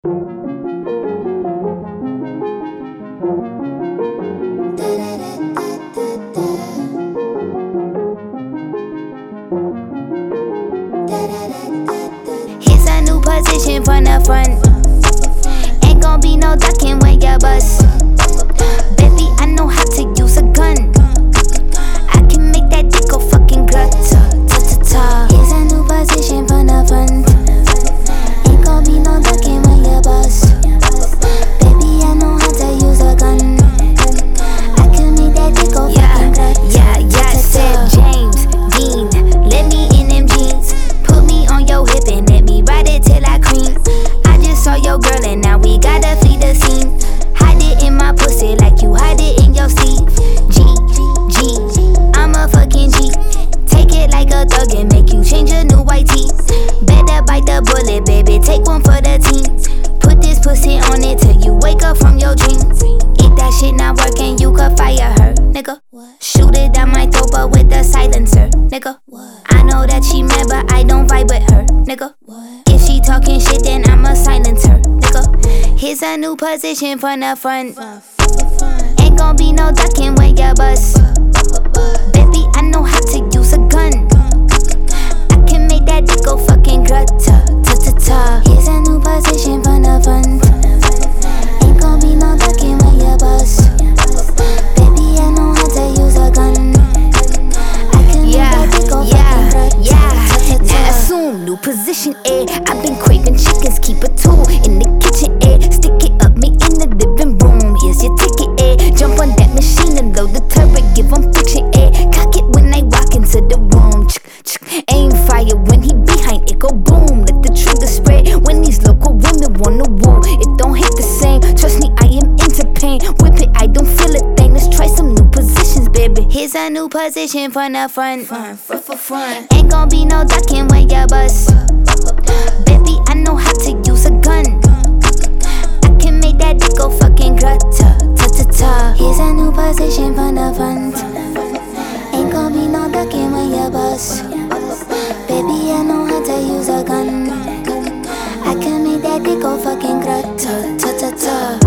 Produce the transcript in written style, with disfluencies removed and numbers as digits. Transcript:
Here's a new position from the front. Ain't gon' be no ducking when you bust. Baby, I know how to use a gun. I can make that dick go fucking gutter. Here's a new position from the front. Ain't gon' be no ducking when you bust. Baby, I know how to use a gun. I can make that dick go fucking gutter. Said James Dean, let me in them jeans. Put me on your hip and let me ride it till I cream. I just saw your girl and now we gotta flee the scene. Hide it in my pussy like you hide it in your sleeve. G, I'm a fucking G. Take it like a thug and make you change your new white tee. Better bite the bullet, baby, take one for the team. Put this pussy on it till you wake up from your dreams. If that shit not working, you could fire her, nigga. Shoot it down my throat but with a silencer, nigga. I know that she mad but I don't vibe with her, nigga. If she talking shit then I'ma silence her, nigga. Here's a new position from the front. Ain't gon' be no ducking when you bust. Baby, I know how to use a gun. I can make that dick go fucking gutter. Here's a new position from the front. Ain't gon' be no ducking when you bust. Baby, I know how to use a gun. I can make that dick go fucking gutter. Now assume new position, I've been craving chickens, keep a tool in the kitchen, stick it up, me in the living room. Here's your ticket, jump on that machine and load the turret, give 'em friction, cock it when I walk into the room. Aim fire when he behind it, go boom. Let the trigger spread when these local women wanna woo. It don't hit the same, trust me, I am into pain. Whip it, I don't feel a thing. Let's try some new positions, baby. Here's a new position from the front. Ain't gon' be no ducking when you bust. Baby, I know how to use a gun. I can make that dick go fucking gutter. Here's a new position from the front. Ain't gon' be no ducking when you bust. Baby, I know how to use a gun. I can make that dick go fucking gutter.